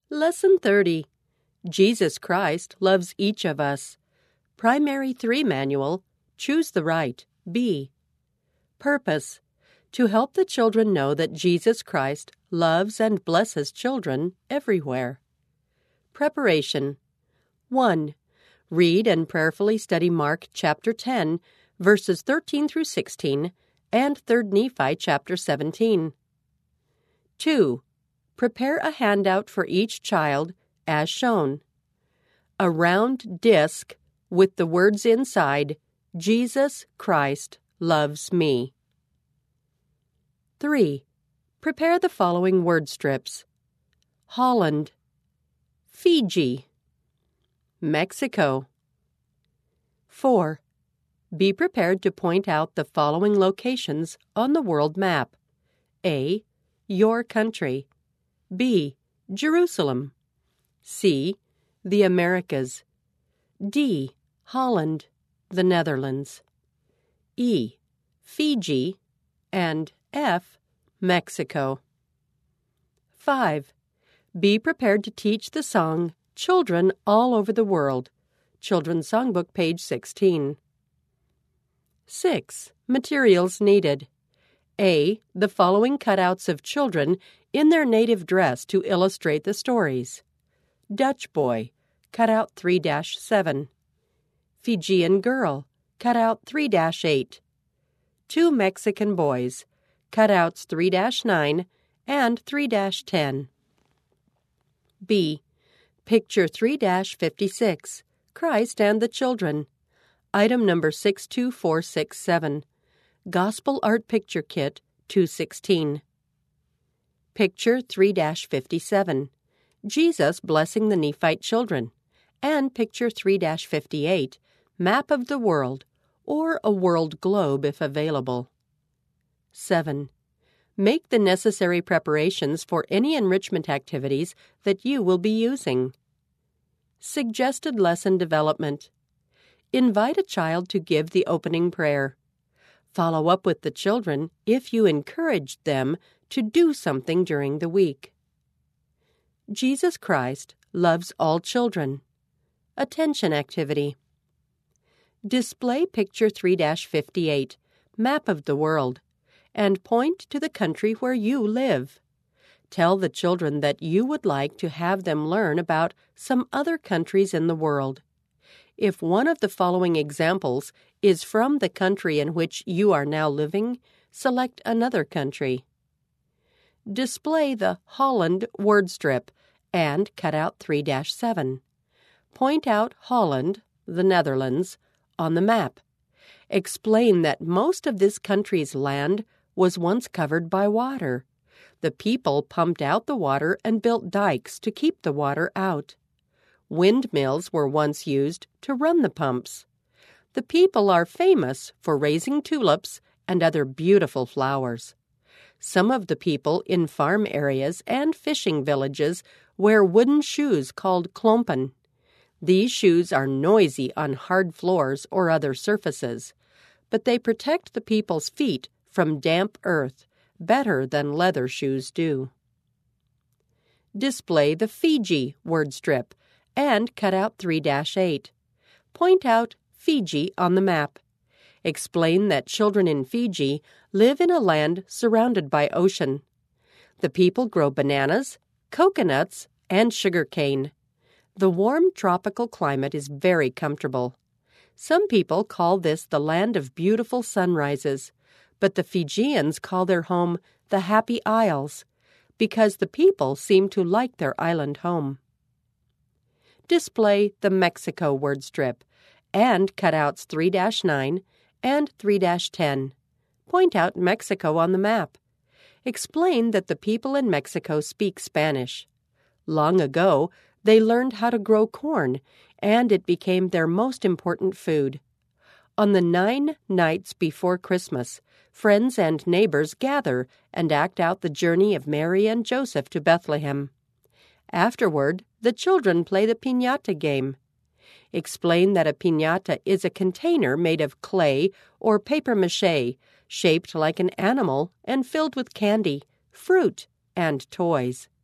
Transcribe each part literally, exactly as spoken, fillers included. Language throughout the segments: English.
Lesson thirty. Jesus Christ loves each of us. Primary three Manual. Choose the right. B. Purpose. To help the children know that Jesus Christ loves and blesses children everywhere. Preparation. one. Read and prayerfully study Mark chapter ten, verses thirteen through sixteen, and Third Nephi chapter seventeen. two. Prepare a handout for each child as shown. A round disc with the words inside, Jesus Christ loves me. three. Prepare the following word strips. Holland, Fiji, Mexico. four. Be prepared to point out the following locations on the world map. A. Your country. B. Jerusalem. C. The Americas. D. Holland, the Netherlands. E. Fiji. And F. Mexico. five. Be prepared to teach the song Children All Over the World. Children's Songbook, page sixteen. six. Materials needed. A. The following cutouts of children in their native dress to illustrate the stories. Dutch boy, cutout three dash seven. Fijian girl, cutout three dash eight. Two Mexican boys, cutouts three dash nine and three dash ten. B. Picture three dash fifty-six, Christ and the Children. Item number six two four six seven. Gospel Art Picture Kit two sixteen. Picture three dash fifty-seven. Jesus blessing the Nephite children. And picture three dash fifty-eight. Map of the world, or a world globe if available. seven. Make the necessary preparations for any enrichment activities that you will be using. Suggested lesson development. Invite a child to give the opening prayer. Follow up with the children if you encouraged them to do something during the week. Jesus Christ loves all children. Attention activity. Display picture three dash fifty-eight, Map of the World, and point to the country where you live. Tell the children that you would like to have them learn about some other countries in the world. If one of the following examples is from the country in which you are now living, select another country. Display the Holland word strip and cut out three dash seven. Point out Holland, the Netherlands, on the map. Explain that most of this country's land was once covered by water. The people pumped out the water and built dikes to keep the water out. Windmills were once used to run the pumps. The people are famous for raising tulips and other beautiful flowers. Some of the people in farm areas and fishing villages wear wooden shoes called klompen. These shoes are noisy on hard floors or other surfaces, but they protect the people's feet from damp earth better than leather shoes do. Display the Fiji word strip and cut out three dash eight. Point out Fiji on the map. Explain that children in Fiji live in a land surrounded by ocean. The people grow bananas, coconuts, and sugar cane. The warm tropical climate is very comfortable. Some people call this the land of beautiful sunrises, but the Fijians call their home the Happy Isles, because the people seem to like their island home. Display the Mexico word strip and cutouts three dash nine and three dash ten. Point out Mexico on the map. Explain that the people in Mexico speak Spanish. Long ago, they learned how to grow corn, and it became their most important food. On the nine nights before Christmas, friends and neighbors gather and act out the journey of Mary and Joseph to Bethlehem. Afterward, the children play the piñata game. Explain that a piñata is a container made of clay or papier-mâché, shaped like an animal and filled with candy, fruit, and toys.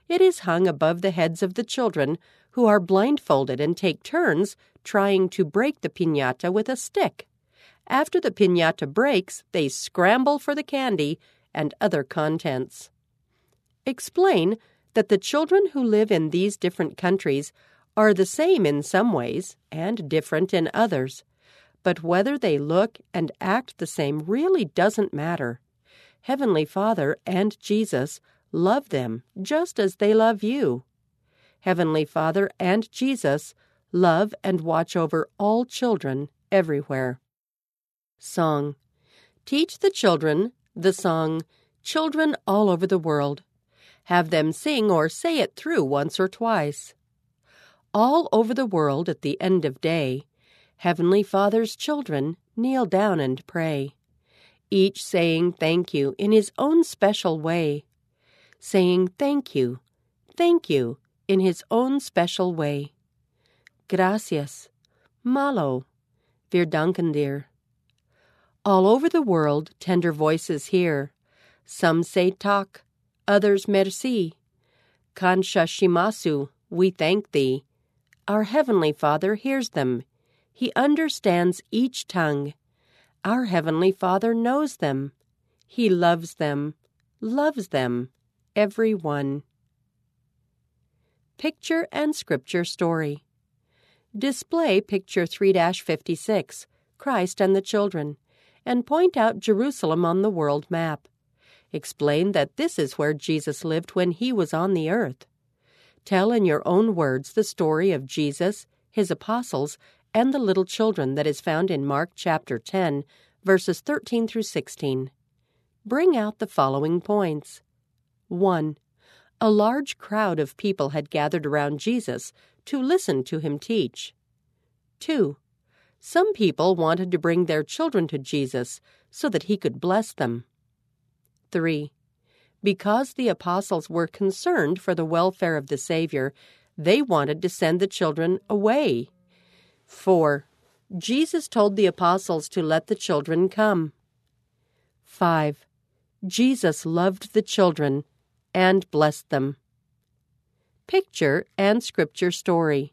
It is hung above the heads of the children, who are blindfolded and take turns trying to break the piñata with a stick. After the piñata breaks, they scramble for the candy and other contents. Explain that the children who live in these different countries are the same in some ways and different in others, but whether they look and act the same really doesn't matter. Heavenly Father and Jesus love them just as they love you. Heavenly Father and Jesus love and watch over all children everywhere. Song. Teach the children the song, Children All Over the World. Have them sing or say it through once or twice. All over the world at the end of day, Heavenly Father's children kneel down and pray, each saying thank you in his own special way, saying thank you, thank you in his own special way. Gracias, malo, wir danken dir. All over the world tender voices hear. Some say tak, others merci. Kansha shimasu, we thank thee. Our Heavenly Father hears them. He understands each tongue. Our Heavenly Father knows them. He loves them, loves them, every one. Picture and Scripture Story. Display picture three fifty-six, Christ and the Children, and point out Jerusalem on the world map. Explain that this is where Jesus lived when he was on the earth. Tell in your own words the story of Jesus, his apostles, and the little children that is found in Mark chapter ten, verses thirteen through sixteen. Bring out the following points. one. A large crowd of people had gathered around Jesus to listen to him teach. two. Some people wanted to bring their children to Jesus so that he could bless them. three. Because the apostles were concerned for the welfare of the Savior, they wanted to send the children away. four. Jesus told the apostles to let the children come. five. Jesus loved the children and blessed them. Picture and Scripture Story.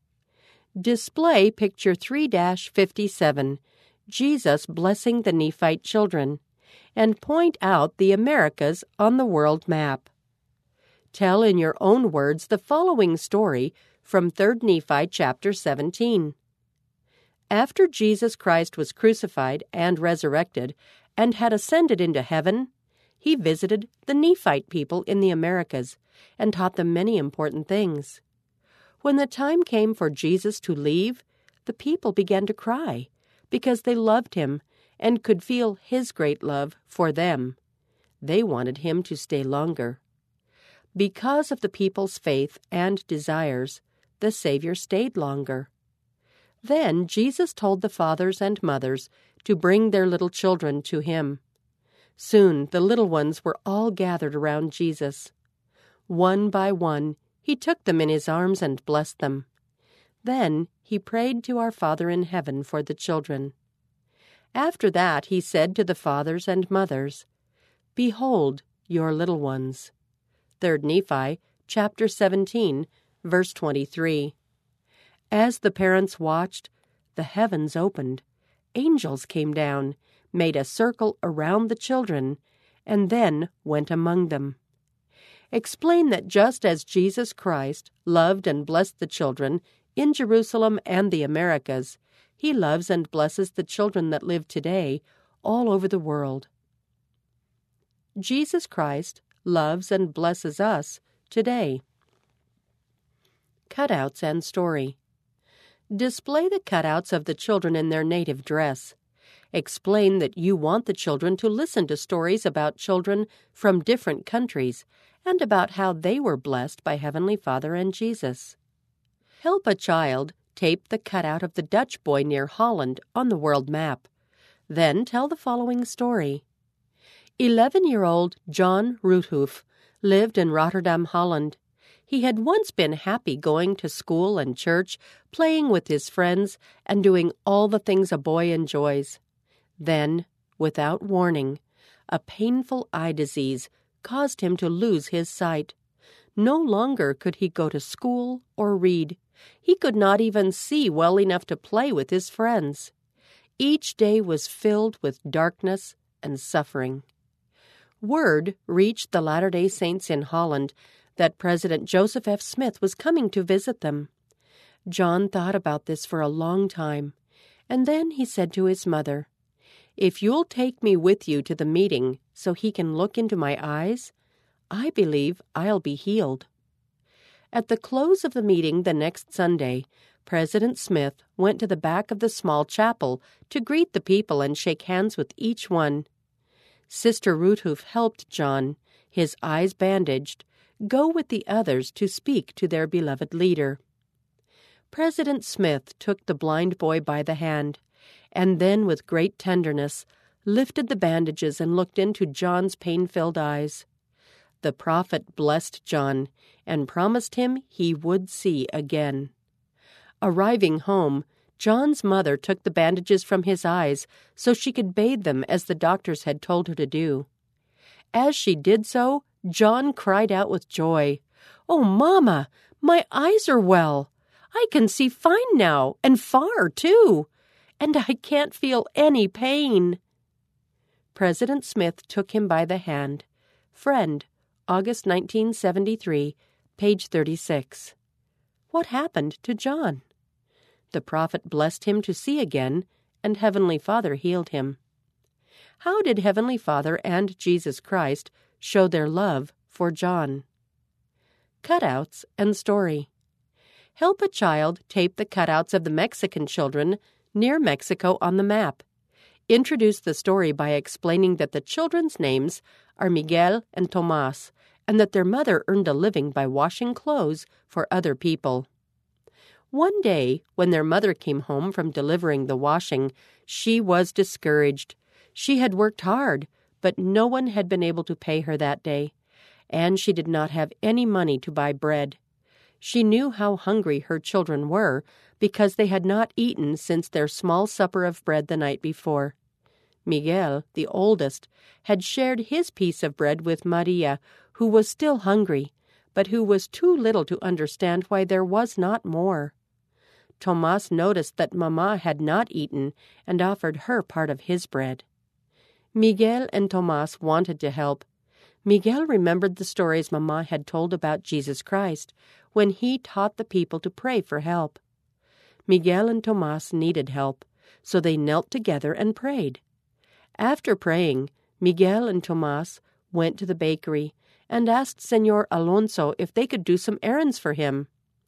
Display picture three fifty-seven, Jesus blessing the Nephite children, and point out the Americas on the world map. Tell in your own words the following story from Third Nephi chapter seventeen. After Jesus Christ was crucified and resurrected and had ascended into heaven, he visited the Nephite people in the Americas and taught them many important things. When the time came for Jesus to leave, the people began to cry because they loved him and could feel his great love for them. They wanted him to stay longer. Because of the people's faith and desires, the Savior stayed longer. Then Jesus told the fathers and mothers to bring their little children to him. Soon the little ones were all gathered around Jesus. One by one, he took them in his arms and blessed them. Then he prayed to our Father in heaven for the children. After that he said to the fathers and mothers, "Behold your little ones." Third Nephi, chapter seventeen, verse twenty-three. As the parents watched, the heavens opened. Angels came down, made a circle around the children, and then went among them. Explain that just as Jesus Christ loved and blessed the children in Jerusalem and the Americas, he loves and blesses the children that live today all over the world. Jesus Christ loves and blesses us today. Cutouts and Story. Display the cutouts of the children in their native dress. Explain that you want the children to listen to stories about children from different countries and about how they were blessed by Heavenly Father and Jesus. Help a child tape the cutout of the Dutch boy near Holland on the world map. Then tell the following story. Eleven-year-old John Roethoof lived in Rotterdam, Holland. He had once been happy going to school and church, playing with his friends, and doing all the things a boy enjoys. Then, without warning, a painful eye disease caused him to lose his sight. No longer could he go to school or read. He could not even see well enough to play with his friends. Each day was filled with darkness and suffering. Word reached the Latter-day Saints in Holland that President Joseph F. Smith was coming to visit them. John thought about this for a long time, and then he said to his mother, "If you'll take me with you to the meeting so he can look into my eyes, I believe I'll be healed." At the close of the meeting the next Sunday, President Smith went to the back of the small chapel to greet the people and shake hands with each one. Sister Roothoff helped John, his eyes bandaged, go with the others to speak to their beloved leader. President Smith took the blind boy by the hand, and then with great tenderness lifted the bandages and looked into John's pain-filled eyes. The prophet blessed John and promised him he would see again. Arriving home, John's mother took the bandages from his eyes so she could bathe them as the doctors had told her to do. As she did so, John cried out with joy, "Oh, Mama, my eyes are well. I can see fine now, and far, too, and I can't feel any pain." President Smith took him by the hand. Friend, August nineteen seventy-three, page thirty-six. What happened to John? The prophet blessed him to see again, and Heavenly Father healed him. How did Heavenly Father and Jesus Christ show their love for John? Cutouts and story. Help a child tape the cutouts of the Mexican children near Mexico on the map. Introduce the story by explaining that the children's names are Miguel and Tomas, and that their mother earned a living by washing clothes for other people. One day, when their mother came home from delivering the washing, she was discouraged. She had worked hard, but no one had been able to pay her that day, and she did not have any money to buy bread. She knew how hungry her children were because they had not eaten since their small supper of bread the night before. Miguel, the oldest, had shared his piece of bread with Maria, who was still hungry, but who was too little to understand why there was not more. Tomas noticed that Mama had not eaten and offered her part of his bread. Miguel and Tomas wanted to help. Miguel remembered the stories Mama had told about Jesus Christ when he taught the people to pray for help. Miguel and Tomas needed help, so they knelt together and prayed. After praying, Miguel and Tomas went to the bakery and asked Señor Alonso if they could do some errands for him.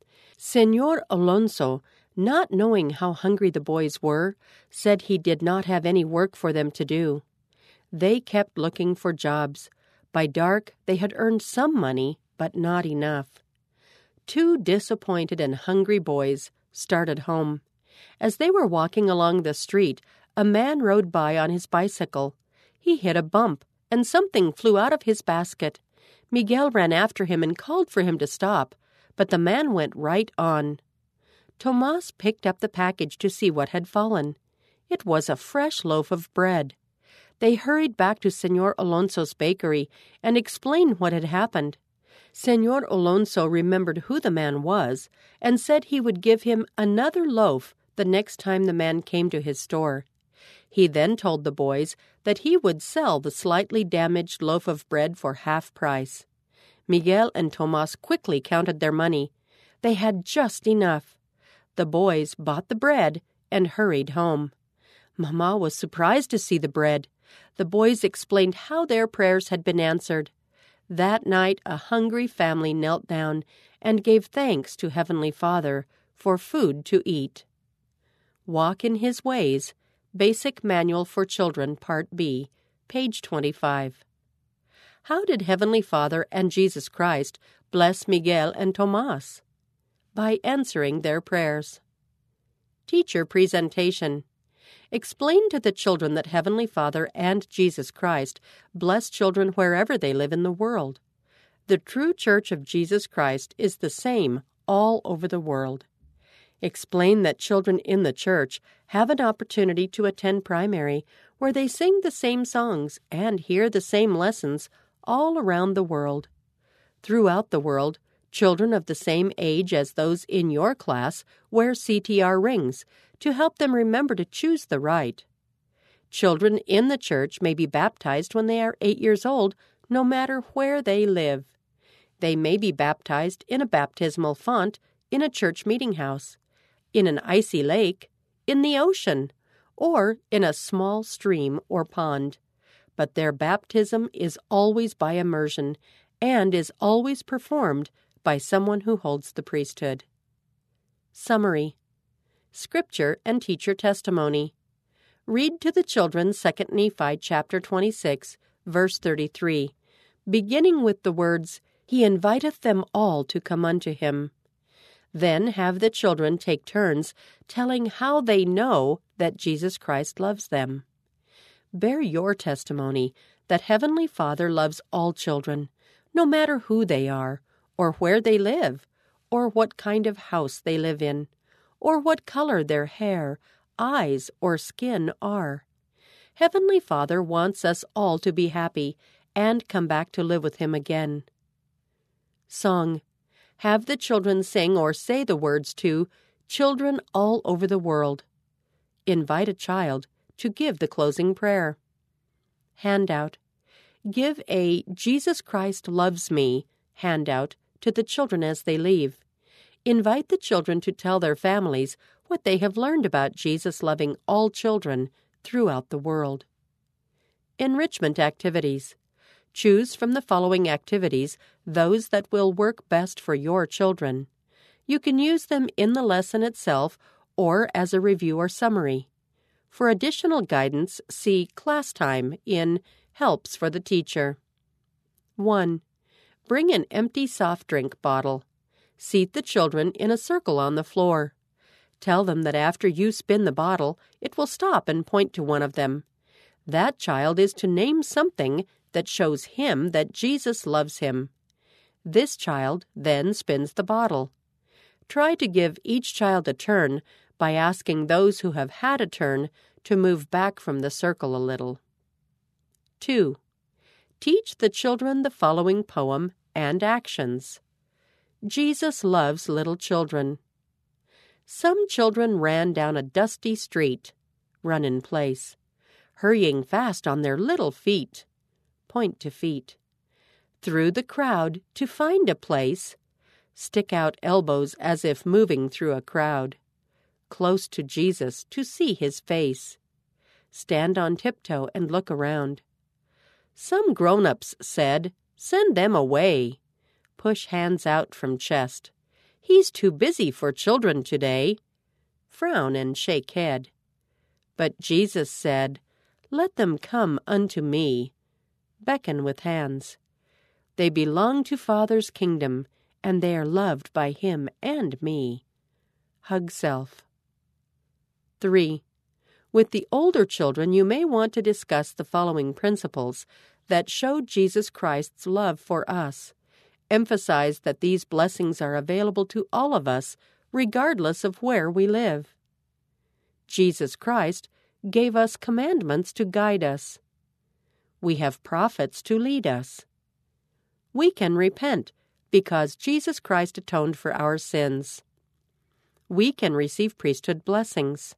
Señor Alonso, not knowing how hungry the boys were, said he did not have any work for them to do. They kept looking for jobs. By dark, they had earned some money, but not enough. Two disappointed and hungry boys started home. As they were walking along the street, a man rode by on his bicycle. He hit a bump, and something flew out of his basket. Miguel ran after him and called for him to stop, but the man went right on. Tomas picked up the package to see what had fallen. It was a fresh loaf of bread. They hurried back to Señor Alonso's bakery and explained what had happened. Señor Alonso remembered who the man was and said he would give him another loaf the next time the man came to his store. He then told the boys that he would sell the slightly damaged loaf of bread for half price. Miguel and Tomas quickly counted their money. They had just enough. The boys bought the bread and hurried home. Mama was surprised to see the bread. The boys explained how their prayers had been answered. That night a hungry family knelt down and gave thanks to Heavenly Father for food to eat. Walk in His Ways, Basic Manual for Children, Part B, page twenty-five. How did Heavenly Father and Jesus Christ bless Miguel and Tomas? By answering their prayers. Teacher presentation. Explain to the children that Heavenly Father and Jesus Christ bless children wherever they live in the world. The true Church of Jesus Christ is the same all over the world. Explain that children in the church have an opportunity to attend primary, where they sing the same songs and hear the same lessons all around the world. Throughout the world, children of the same age as those in your class wear C T R rings to help them remember to choose the rite. Children in the church may be baptized when they are eight years old, no matter where they live. They may be baptized in a baptismal font, in a church meeting house, in an icy lake, in the ocean, or in a small stream or pond. But their baptism is always by immersion and is always performed by someone who holds the priesthood. Summary. Scripture and teacher testimony. Read to the children Second Nephi chapter twenty-six, verse thirty-three, beginning with the words, "He inviteth them all to come unto him." Then have the children take turns telling how they know that Jesus Christ loves them. Bear your testimony that Heavenly Father loves all children, no matter who they are, or where they live, or what kind of house they live in, or what color their hair, eyes, or skin are. Heavenly Father wants us all to be happy and come back to live with Him again. Song. Have the children sing or say the words to Children All Over the World. Invite a child to give the closing prayer. Handout. Give a Jesus Christ Loves Me handout to the children as they leave. Invite the children to tell their families what they have learned about Jesus loving all children throughout the world. Enrichment activities. Choose from the following activities those that will work best for your children. You can use them in the lesson itself or as a review or summary. For additional guidance, see Class Time in Helps for the Teacher. one. Bring an empty soft drink bottle. Seat the children in a circle on the floor. Tell them that after you spin the bottle, it will stop and point to one of them. That child is to name something that shows him that Jesus loves him. This child then spins the bottle. Try to give each child a turn by asking those who have had a turn to move back from the circle a little. two. Teach the children the following poem and actions. Jesus loves little children. Some children ran down a dusty street. Run in place. Hurrying fast on their little feet. Point to feet. Through the crowd to find a place. Stick out elbows as if moving through a crowd. Close to Jesus to see his face. Stand on tiptoe and look around. Some grown-ups said, "Send them away." Push hands out from chest. "He's too busy for children today." Frown and shake head. But Jesus said, "Let them come unto me." Beckon with hands. They belong to Father's kingdom, and they are loved by Him and me. Hug self. three. With the older children, you may want to discuss the following principles that show Jesus Christ's love for us. Emphasize that these blessings are available to all of us, regardless of where we live. Jesus Christ gave us commandments to guide us. We have prophets to lead us. We can repent because Jesus Christ atoned for our sins. We can receive priesthood blessings.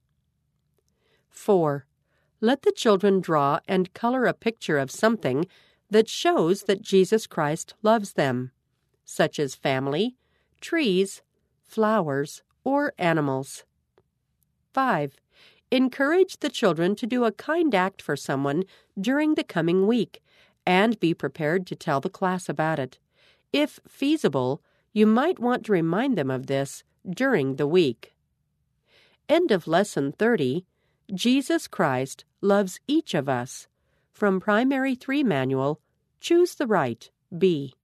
four. Let the children draw and color a picture of something that shows that Jesus Christ loves them, such as family, trees, flowers, or animals. five. Encourage the children to do a kind act for someone during the coming week, and be prepared to tell the class about it. If feasible, you might want to remind them of this during the week. End of Lesson thirty. Jesus Christ Loves Each of Us. From Primary three Manual, Choose the Right, B.